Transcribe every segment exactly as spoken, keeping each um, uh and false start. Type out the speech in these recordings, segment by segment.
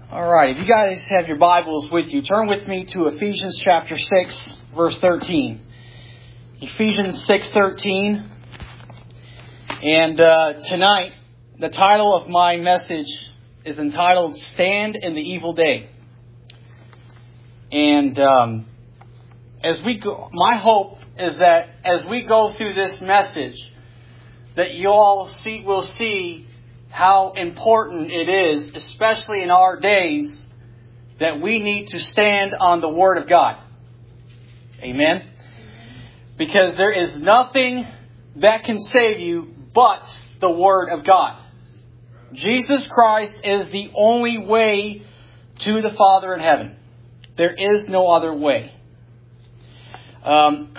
All right, if you guys have your Bibles with you, turn with me to Ephesians chapter six, verse thirteen. Ephesians six thirteen. And uh, tonight, the title of my message is entitled, Stand in the Evil Day. And um, as we go, my hope is that as we go through this message, that you all see will see how important it is, especially in our days, that we need to stand on the Word of God. Amen? Because there is nothing that can save you but the Word of God. Jesus Christ is the only way to the Father in heaven. There is no other way. Um,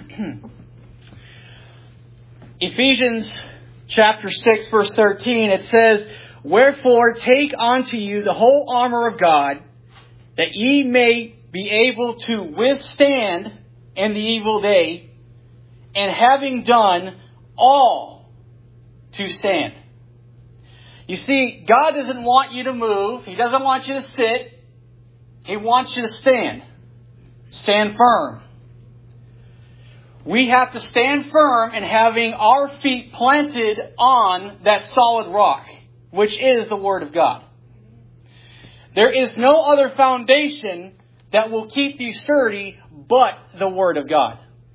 Ephesians chapter six, verse thirteen, it says, Wherefore take unto you the whole armor of God, that ye may be able to withstand in the evil day, and having done all to stand. You see, God doesn't want you to move. He doesn't want you to sit. He wants you to stand. Stand firm. We have to stand firm in having our feet planted on that solid rock, which is the Word of God. There is no other foundation that will keep you sturdy but the Word of God.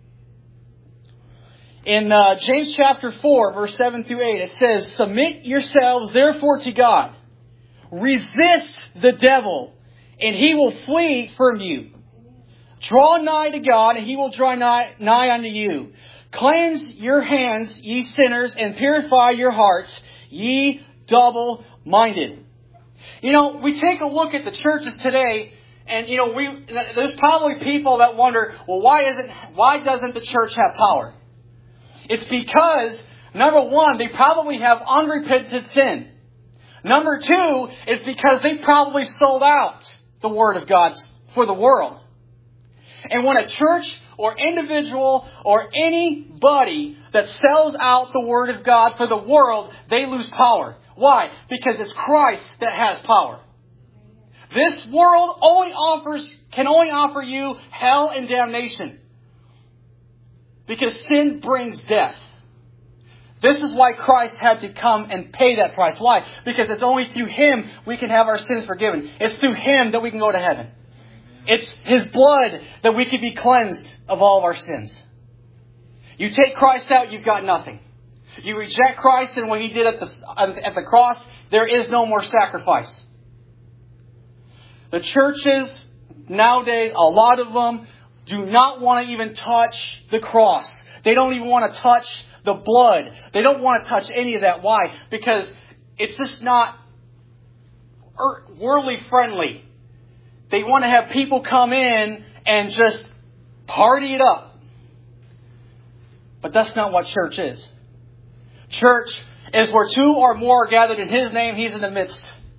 In uh, James chapter four, verse seven through eight, it says, Submit yourselves therefore to God. Resist the devil, and he will flee from you. Draw nigh to God, and He will draw nigh, nigh unto you. Cleanse your hands, ye sinners, and purify your hearts, ye double-minded. You know, we take a look at the churches today, and you know, we there's probably people that wonder, well, why isn't why doesn't the church have power? It's because, number one, they probably have unrepented sin. Number two, is because they probably sold out the Word of God for the world. And when a church or individual or anybody that sells out the Word of God for the world, they lose power. Why? Because it's Christ that has power. This world only offers, can only offer you hell and damnation. Because sin brings death. This is why Christ had to come and pay that price. Why? Because it's only through Him we can have our sins forgiven. It's through Him that we can go to heaven. It's His blood that we can be cleansed of all of our sins. You take Christ out, you've got nothing. You reject Christ and what He did at the, at the cross, there is no more sacrifice. The churches nowadays, a lot of them, do not want to even touch the cross. They don't even want to touch the blood. They don't want to touch any of that. Why? Because it's just not worldly friendly. They want to have people come in and just party it up. But that's not what church is. Church is where two or more are gathered in His name. He's in the midst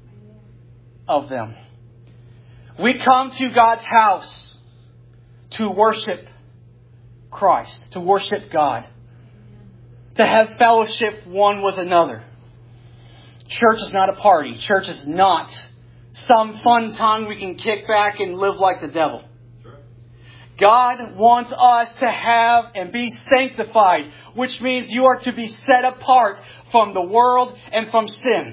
of them. We come to God's house to worship Christ, to worship God, to have fellowship one with another. Church is not a party. Church is not some fun time we can kick back and live like the devil. God wants us to have and be sanctified, which means you are to be set apart from the world and from sin.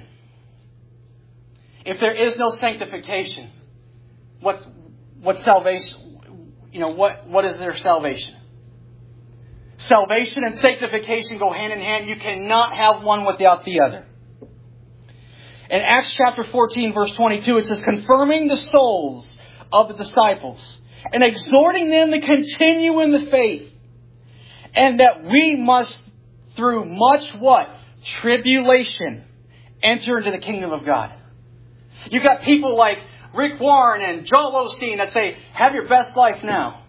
If there is no sanctification, what what salvation? You know what what is their salvation? Salvation and sanctification go hand in hand. You cannot have one without the other. In Acts chapter fourteen, verse twenty-two, it says, confirming the souls of the disciples and exhorting them to continue in the faith, and that we must, through much what? Tribulation, enter into the kingdom of God. You've got people like Rick Warren and Joel Osteen that say, have your best life now.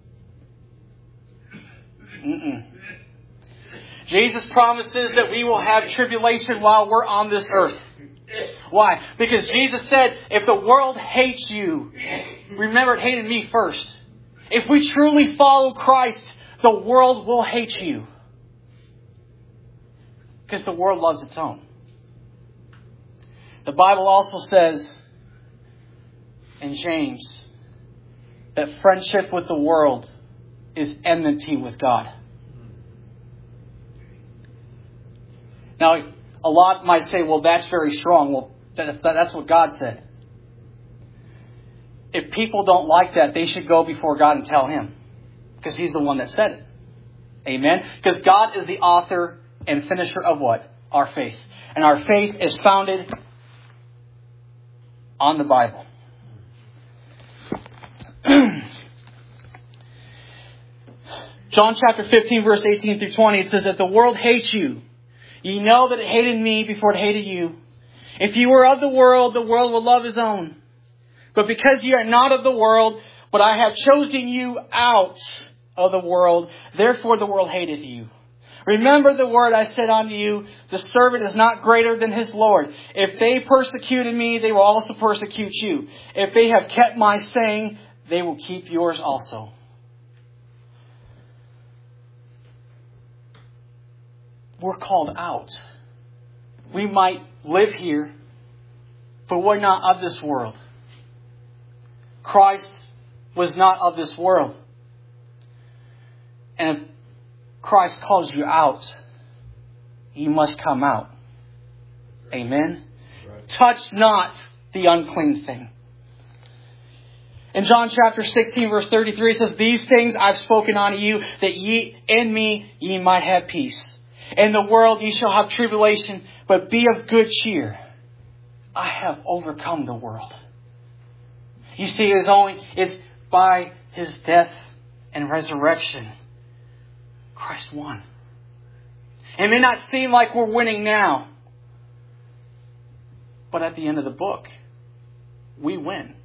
Mm-mm. Jesus promises that we will have tribulation while we're on this earth. Why? Because Jesus said, if the world hates you, remember it hated me first. If we truly follow Christ, the world will hate you. Because the world loves its own. The Bible also says in James that friendship with the world is enmity with God. Now, a lot might say, well, that's very strong. Well, that's, that's what God said. If people don't like that, they should go before God and tell Him. Because He's the one that said it. Amen? Because God is the author and finisher of what? Our faith. And our faith is founded on the Bible. John chapter fifteen, verse eighteen through twenty, it says that the world hates you. Ye know that it hated me before it hated you. If you were of the world, the world will love his own. But because ye are not of the world, but I have chosen you out of the world, therefore the world hated you. Remember the word I said unto you, the servant is not greater than his Lord. If they persecuted me, they will also persecute you. If they have kept my saying, they will keep yours also. We're called out. We might live here, but we're not of this world. Christ was not of this world. And if Christ calls you out, you must come out. Amen? Right. Touch not the unclean thing. In John chapter sixteen, verse thirty-three, it says, these things I've spoken unto you, that ye in me ye might have peace. In the world ye shall have tribulation, but be of good cheer. I have overcome the world. You see, it's only it's by His death and resurrection. Christ won. It may not seem like we're winning now, but at the end of the book, we win.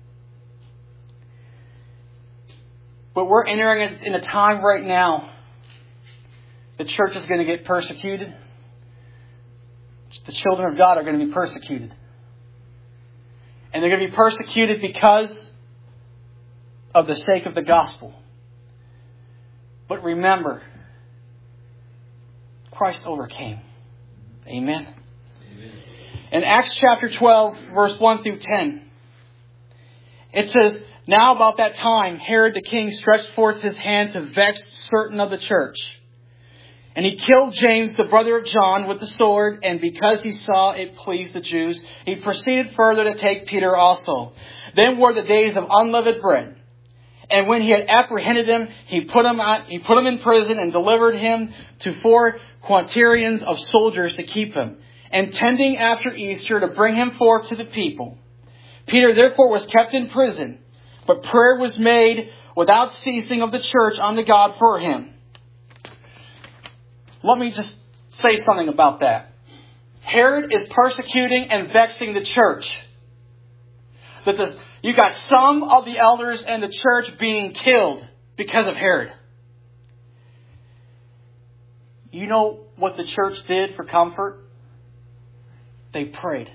But we're entering in a time right now. The church is going to get persecuted. The children of God are going to be persecuted. And they're going to be persecuted because of the sake of the gospel. But remember, Christ overcame. Amen. Amen. In Acts chapter twelve, verse one through ten, it says, now about that time, Herod the king stretched forth his hand to vex certain of the church. And he killed James, the brother of John, with the sword, and because he saw it pleased the Jews, he proceeded further to take Peter also. Then were the days of unleavened bread. And when he had apprehended him, he put him out, he put him in prison and delivered him to four quaternions of soldiers to keep him, intending after Easter to bring him forth to the people. Peter therefore was kept in prison, but prayer was made without ceasing of the church unto God for him. Let me just say something about that. Herod is persecuting and vexing the church. That this, you got some of the elders and the church being killed because of Herod. You know what the church did for comfort? They prayed.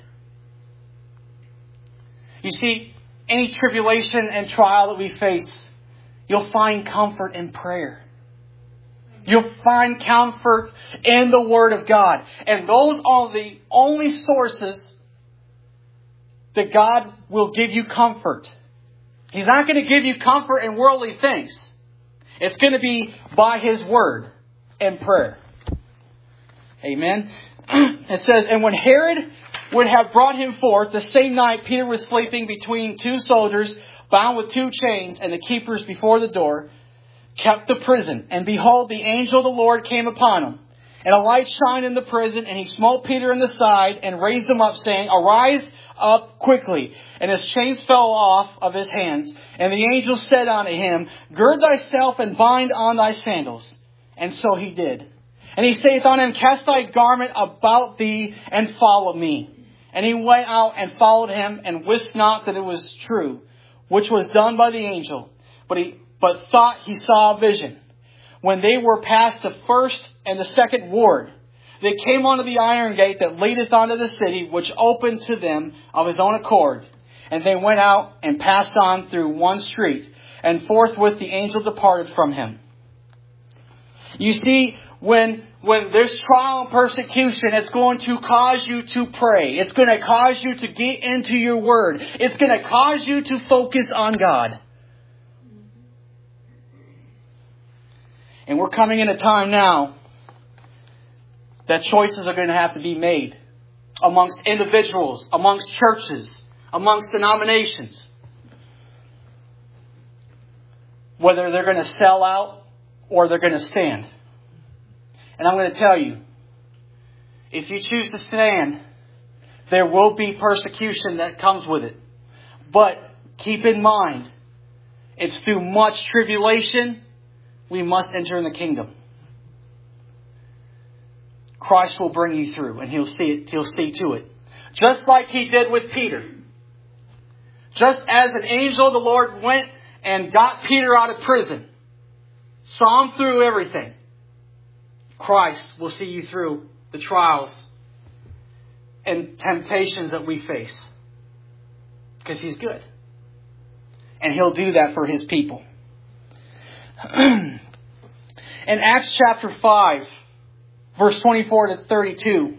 You see, any tribulation and trial that we face, you'll find comfort in prayer. You'll find comfort in the Word of God. And those are the only sources that God will give you comfort. He's not going to give you comfort in worldly things. It's going to be by His Word and prayer. Amen. It says, and when Herod would have brought him forth, the same night Peter was sleeping between two soldiers, bound with two chains, and the keepers before the door kept the prison. And behold, the angel of the Lord came upon him. And a light shined in the prison, and he smote Peter in the side and raised him up, saying, arise up quickly. And his chains fell off of his hands. And the angel said unto him, gird thyself and bind on thy sandals. And so he did. And he saith unto him, cast thy garment about thee and follow me. And he went out and followed him, and wist not that it was true, which was done by the angel. But he but thought he saw a vision. When they were past the first and the second ward, they came unto the iron gate that leadeth unto the city, which opened to them of his own accord. And they went out and passed on through one street, and forthwith the angel departed from him. You see, when when there's trial and persecution, it's going to cause you to pray. It's going to cause you to get into your Word. It's going to cause you to focus on God. And we're coming in a time now that choices are going to have to be made amongst individuals, amongst churches, amongst denominations. Whether they're going to sell out or they're going to stand. And I'm going to tell you, if you choose to stand, there will be persecution that comes with it. But keep in mind, it's through much tribulation we must enter in the kingdom. Christ will bring you through, and He'll see it. He'll see to it. Just like He did with Peter. Just as an angel of the Lord went and got Peter out of prison, saw him through everything, Christ will see you through the trials and temptations that we face. Because He's good. And He'll do that for His people. In Acts chapter five, verse twenty-four to thirty-two,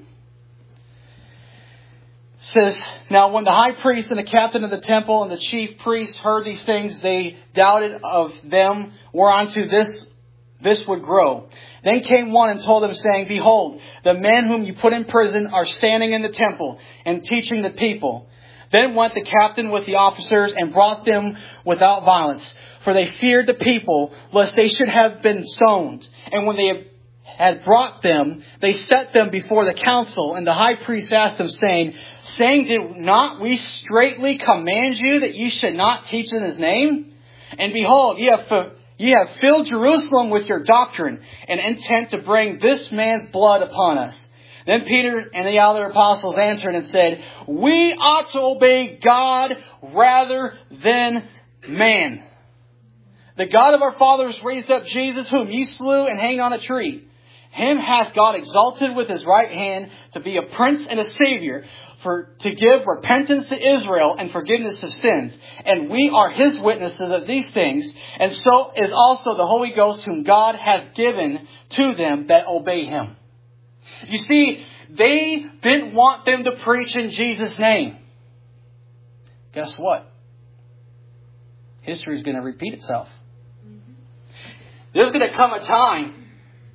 says, "Now when the high priest and the captain of the temple and the chief priests heard these things, they doubted of them whereunto this this would grow. Then came one and told them, saying, Behold, the men whom you put in prison are standing in the temple and teaching the people. Then went the captain with the officers and brought them without violence, for they feared the people, lest they should have been stoned. And when they had brought them, they set them before the council. And the high priest asked them, saying, saying, Did not we straitly command you that you should not teach in His name? And behold, ye have, ye have filled Jerusalem with your doctrine, and intent to bring this man's blood upon us. Then Peter and the other apostles answered and said, We ought to obey God rather than man. The God of our fathers raised up Jesus, whom ye slew and hanged on a tree. Him hath God exalted with His right hand to be a prince and a savior, for to give repentance to Israel and forgiveness of sins. And we are His witnesses of these things, and so is also the Holy Ghost, whom God hath given to them that obey Him." You see, they didn't want them to preach in Jesus' name. Guess what? History is going to repeat itself. There's going to come a time,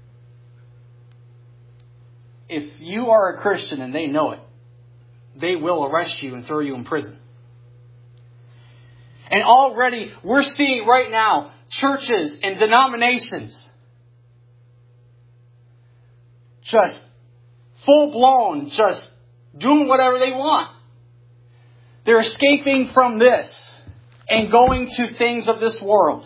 if you are a Christian and they know it, they will arrest you and throw you in prison. And already we're seeing right now churches and denominations just full-blown, just doing whatever they want. They're escaping from this and going to things of this world.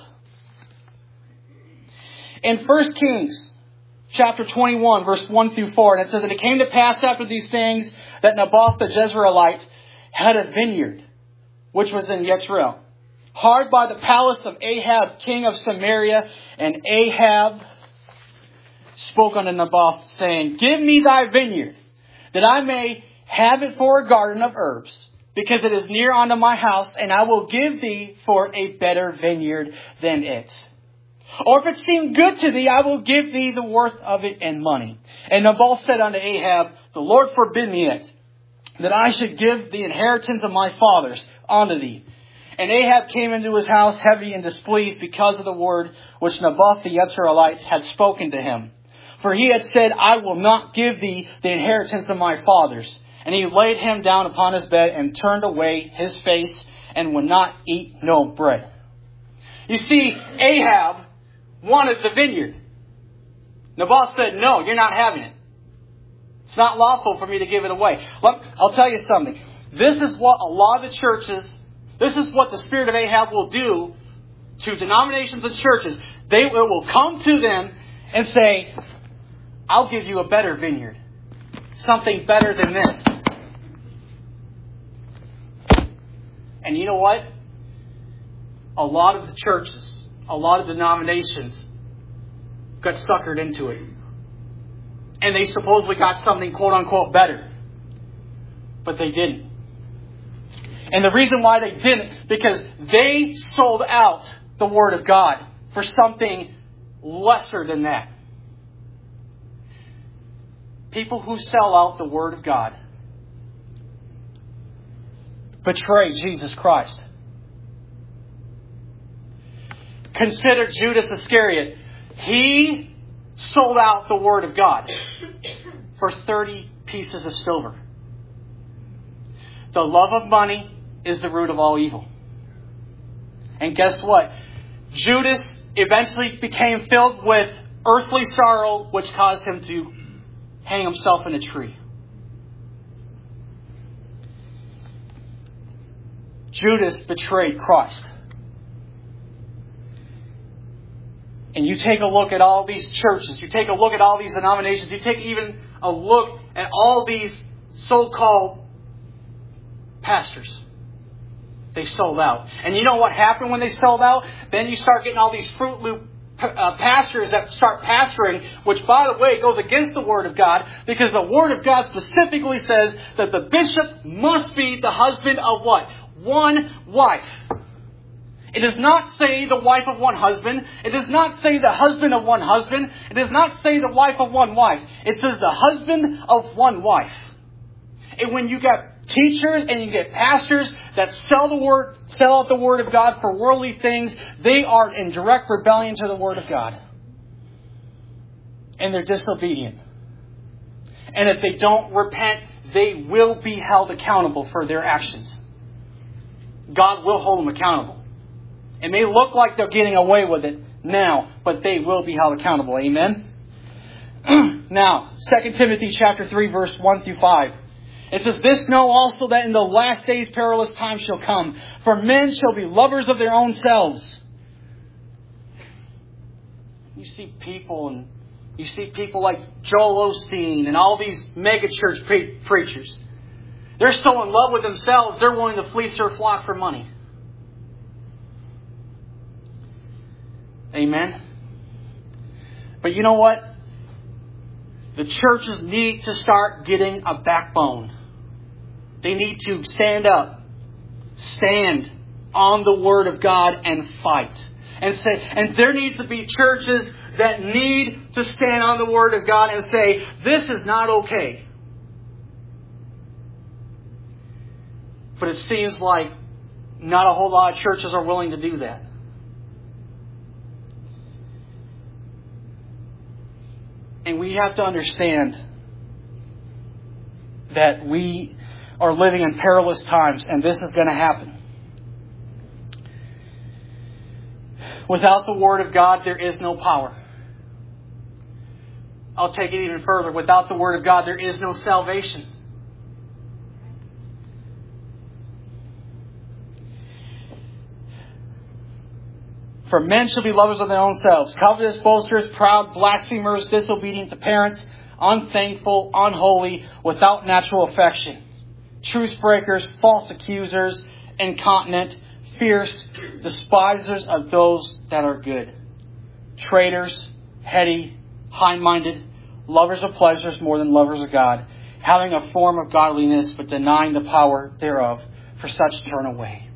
In First Kings chapter twenty-one, verse one through four, and it says, "And it came to pass after these things that Naboth the Jezreelite had a vineyard, which was in Jezreel, hard by the palace of Ahab, king of Samaria. And Ahab spoke unto Naboth, saying, Give me thy vineyard, that I may have it for a garden of herbs, because it is near unto my house, and I will give thee for a better vineyard than it. Or if it seem good to thee, I will give thee the worth of it in money. And Naboth said unto Ahab, The Lord forbid me it, that I should give the inheritance of my fathers unto thee. And Ahab came into his house heavy and displeased because of the word which Naboth the Jezreelite had spoken to him. For he had said, I will not give thee the inheritance of my fathers. And he laid him down upon his bed and turned away his face and would not eat no bread." You see, Ahab wanted the vineyard. Naboth said, no, you're not having it. It's not lawful for me to give it away. Look, I'll tell you something. This is what a lot of the churches, this is what the spirit of Ahab will do to denominations and churches. They will come to them and say, I'll give you a better vineyard. Something better than this. And you know what? A lot of the churches, a lot of denominations got suckered into it. And they supposedly got something quote unquote better. But they didn't. And the reason why they didn't, because they sold out the Word of God for something lesser than that. people who sell out the Word of God betray Jesus Christ. Consider Judas Iscariot. He sold out the Word of God for thirty pieces of silver. The love of money is the root of all evil. And guess what? Judas eventually became filled with earthly sorrow, which caused him to hang himself in a tree. Judas betrayed Christ. And you take a look at all these churches, you take a look at all these denominations, you take even a look at all these so-called pastors. They sold out. And you know what happened when they sold out? Then you start getting all these Fruit Loop uh, pastors that start pastoring, which, by the way, goes against the Word of God, because the Word of God specifically says that the bishop must be the husband of what? One wife. It does not say the wife of one husband. It does not say the husband of one husband. It does not say the wife of one wife. It says the husband of one wife. And when you got teachers and you get pastors that sell the word, sell out the Word of God for worldly things, they are in direct rebellion to the Word of God. And they're disobedient. And if they don't repent, they will be held accountable for their actions. God will hold them accountable. It may look like they're getting away with it now, but they will be held accountable. Amen? Now, Second Timothy chapter three, verse one through five. It says, "This know also that in the last days perilous times shall come. For men shall be lovers of their own selves." You see people and you see people like Joel Osteen and all these megachurch pre- preachers. They're so in love with themselves, they're willing to fleece their flock for money. Amen. But you know what? The churches need to start getting a backbone. They need to stand up, stand on the Word of God and fight. And say, and there needs to be churches that need to stand on the Word of God and say, this is not okay. But it seems like not a whole lot of churches are willing to do that. And we have to understand that we are living in perilous times, and this is going to happen. Without the Word of God, there is no power. I'll take it even further. Without the Word of God, there is no salvation. For men shall be lovers of their own selves, covetous, boasters, proud, blasphemers, disobedient to parents, unthankful, unholy, without natural affection, truce breakers, false accusers, incontinent, fierce, despisers of those that are good, traitors, heady, high-minded, lovers of pleasures more than lovers of God, having a form of godliness but denying the power thereof. For such turn away.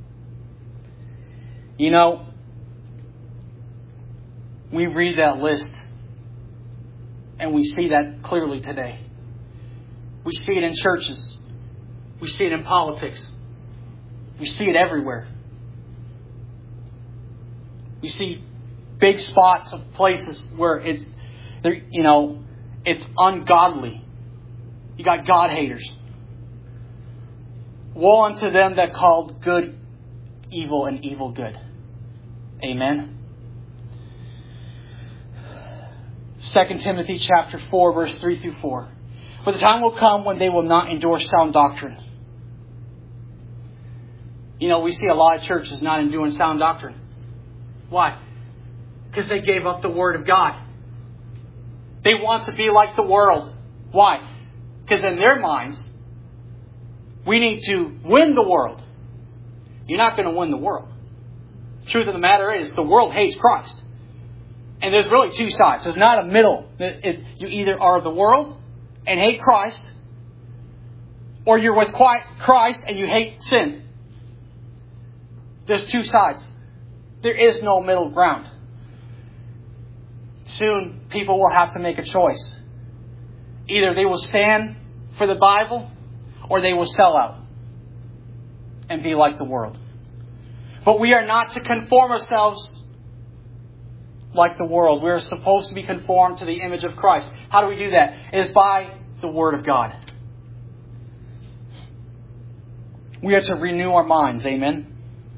You know, we read that list and we see that clearly today. We see it in churches. We see it in politics. We see it everywhere. We see big spots of places where it's, you know, it's ungodly. You got God haters. Woe unto them that called good evil and evil good. Amen. Second Timothy chapter four, verse three through four. For the time will come when they will not endure sound doctrine. You know, we see a lot of churches not enduring sound doctrine. Why? Because they gave up the Word of God. They want to be like the world. Why? Because in their minds, we need to win the world. You're not going to win the world. The truth of the matter is, the world hates Christ. And there's really two sides. There's not a middle. It's, you either are the world and hate Christ, or you're with Christ and you hate sin. There's two sides. There is no middle ground. Soon, people will have to make a choice. Either they will stand for the Bible or they will sell out and be like the world. But we are not to conform ourselves like the world. We are supposed to be conformed to the image of Christ. How do we do that? It is by the Word of God. We are to renew our minds. Amen.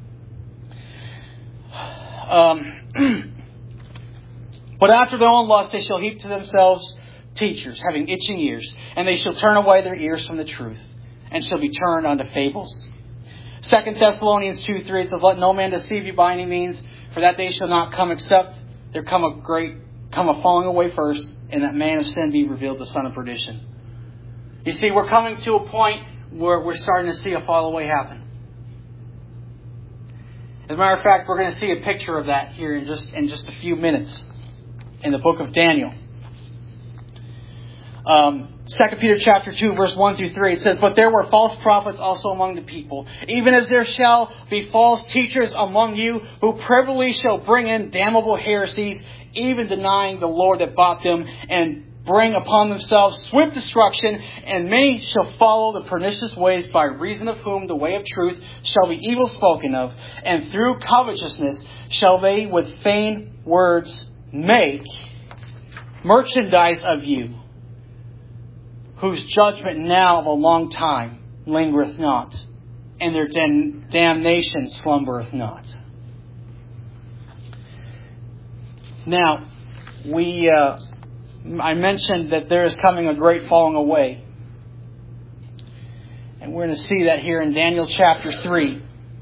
Um, but after their own lust they shall heap to themselves teachers, having itching ears, and they shall turn away their ears from the truth, and shall be turned unto fables. Second Thessalonians two three, it says, let no man deceive you by any means, for that day shall not come except there come a great, come a falling away first, and that man of sin be revealed, the son of perdition. You see, we're coming to a point where we're starting to see a fall away happen. As a matter of fact, we're going to see a picture of that here in just in just a few minutes in the book of Daniel. Um, Second Peter chapter two, verse one through three, it says, but there were false prophets also among the people, even as there shall be false teachers among you, who privily shall bring in damnable heresies, even denying the Lord that bought them, and bring upon themselves swift destruction, and many shall follow the pernicious ways, by reason of whom the way of truth shall be evil spoken of, and through covetousness shall they with vain words make merchandise of you, whose judgment now of a long time lingereth not, and their dam- damnation slumbereth not. Now, we uh, I mentioned that there is coming a great falling away. And we're going to see that here in Daniel chapter three.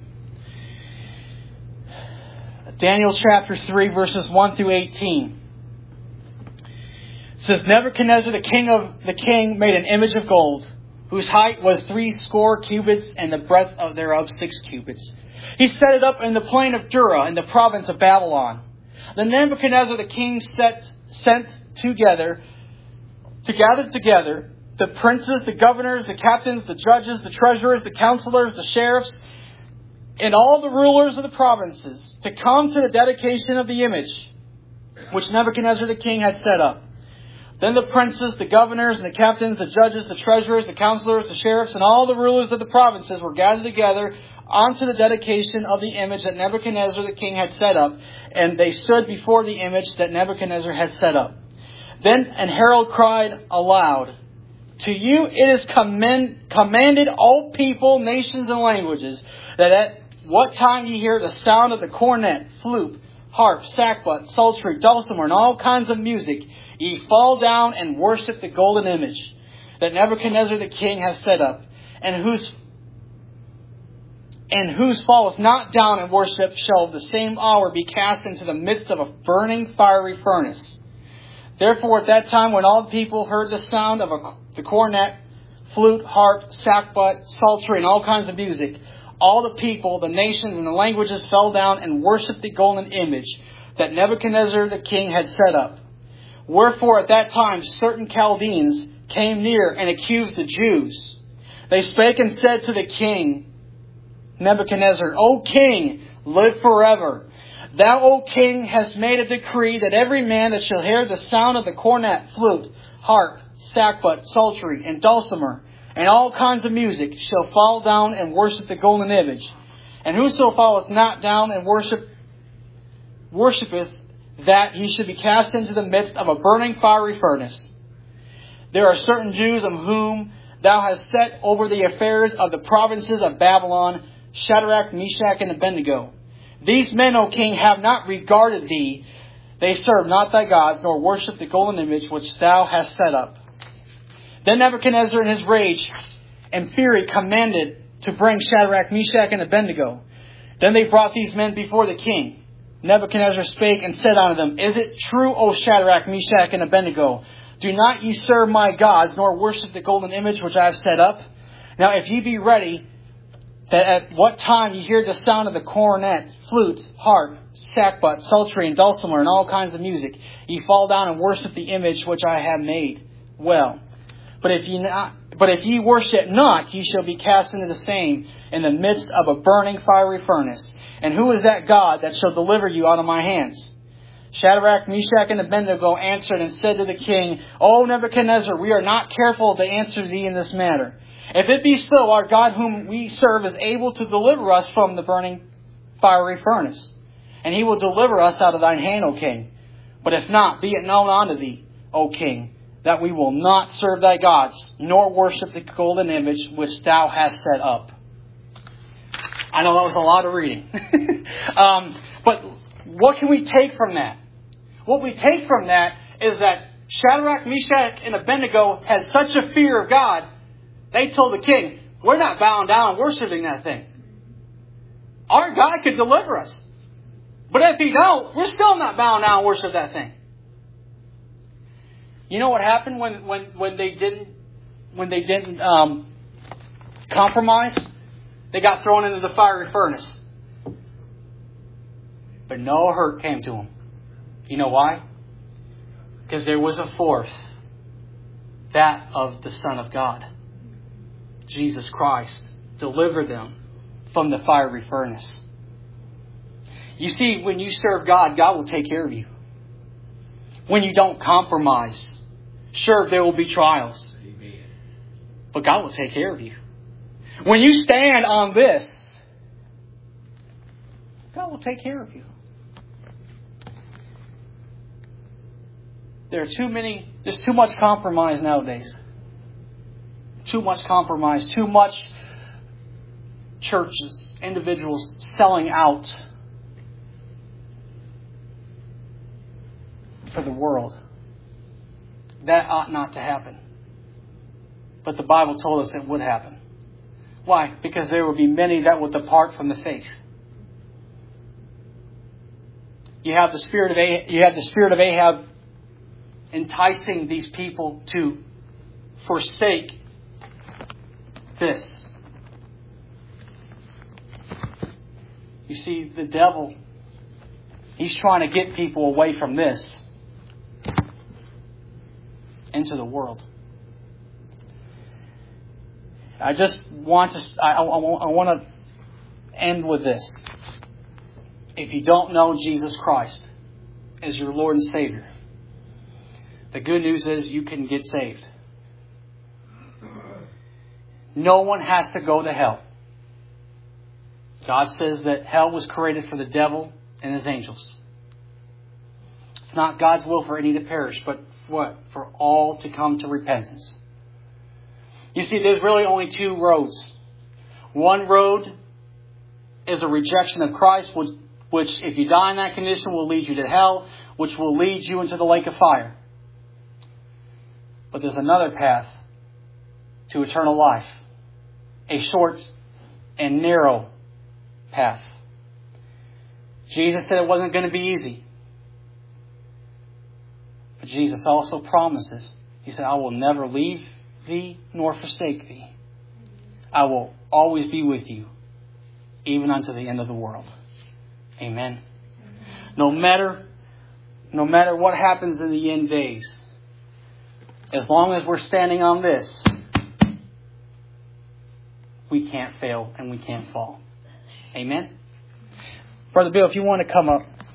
Daniel chapter three, verses one through eighteen. It says, Nebuchadnezzar, the king of the king, made an image of gold, whose height was three score cubits, and the breadth of thereof six cubits. He set it up in the plain of Dura, in the province of Babylon. Then Nebuchadnezzar the king set, sent together, to gather together the princes, the governors, the captains, the judges, the treasurers, the counselors, the sheriffs, and all the rulers of the provinces, to come to the dedication of the image which Nebuchadnezzar the king had set up. Then the princes, the governors, and the captains, the judges, the treasurers, the counselors, the sheriffs, and all the rulers of the provinces were gathered together unto the dedication of the image that Nebuchadnezzar the king had set up, and they stood before the image that Nebuchadnezzar had set up. Then an herald cried aloud, to you it is commend, commanded, all people, nations, and languages, that at what time ye hear the sound of the cornet, flute, harp, sackbut, psaltery, dulcimer, and all kinds of music, ye fall down and worship the golden image that Nebuchadnezzar the king has set up, and whose and whose falleth not down and worship shall the same hour be cast into the midst of a burning fiery furnace. Therefore at that time when all the people heard the sound of a, the cornet, flute, harp, sackbut, psaltery, and all kinds of music, all the people, the nations, and the languages fell down and worshipped the golden image that Nebuchadnezzar the king had set up. Wherefore at that time certain Chaldeans came near and accused the Jews. They spake and said to the king Nebuchadnezzar, O king, live forever. Thou, O king, hast made a decree that every man that shall hear the sound of the cornet, flute, harp, sackbut, psaltery, and dulcimer, and all kinds of music, shall fall down and worship the golden image. And whoso falleth not down and worship, worshipeth, that he should be cast into the midst of a burning fiery furnace. There are certain Jews of whom thou hast set over the affairs of the provinces of Babylon, Shadrach, Meshach, and Abednego. These men, O king, have not regarded thee. They serve not thy gods, nor worship the golden image which thou hast set up. Then Nebuchadnezzar in his rage and fury commanded to bring Shadrach, Meshach, and Abednego. Then they brought these men before the king. Nebuchadnezzar spake and said unto them, Is it true, O Shadrach, Meshach, and Abednego? Do not ye serve my gods, nor worship the golden image which I have set up? Now if ye be ready, that at what time ye hear the sound of the cornet, flute, harp, sackbut, psaltery, and dulcimer, and all kinds of music, ye fall down and worship the image which I have made. Well, but if ye not, but if ye worship not, ye shall be cast into the same in the midst of a burning fiery furnace. And who is that God that shall deliver you out of my hands? Shadrach, Meshach, and Abednego answered and said to the king, O Nebuchadnezzar, we are not careful to answer thee in this matter. If it be so, our God whom we serve is able to deliver us from the burning fiery furnace. And he will deliver us out of thine hand, O king. But if not, be it known unto thee, O king, that we will not serve thy gods, nor worship the golden image which thou hast set up. I know that was a lot of reading. um, but what can we take from that? What we take from that is that Shadrach, Meshach, and Abednego had such a fear of God, they told the king, we're not bowing down and worshiping that thing. Our God could deliver us. But if He don't, we're still not bowing down and worship that thing. You know what happened when, when, when they didn't when they didn't um, compromise? They got thrown into the fiery furnace. But no hurt came to them. You know why? Because there was a fourth. That of the Son of God. Jesus Christ delivered them from the fiery furnace. You see, when you serve God, God will take care of you. When you don't compromise. Sure, there will be trials. But God will take care of you. When you stand on this, God will take care of you. There are too many, there's too much compromise nowadays. Too much compromise, too much churches, individuals selling out for the world. That ought not to happen. But the Bible told us it would happen. Why? Because there will be many that will depart from the faith. You have the spirit of Ahab, you have the spirit of Ahab enticing these people to forsake this. You see, the devil, he's trying to get people away from this into the world. I just want to, I, I, I want to end with this. If you don't know Jesus Christ as your Lord and Savior, the good news is you can get saved. No one has to go to hell. God says that hell was created for the devil and his angels. It's not God's will for any to perish, but what? For all to come to repentance. You see, there's really only two roads. One road is a rejection of Christ, which, which if you die in that condition will lead you to hell, which will lead you into the lake of fire. But there's another path to eternal life. A short and narrow path. Jesus said it wasn't going to be easy. But Jesus also promises. He said, I will never leave thee nor forsake thee. I will always be with you, even unto the end of the world. Amen. No matter, no matter what happens in the end days, as long as we're standing on this, we can't fail and we can't fall. Amen. Brother Bill, if you want to come up.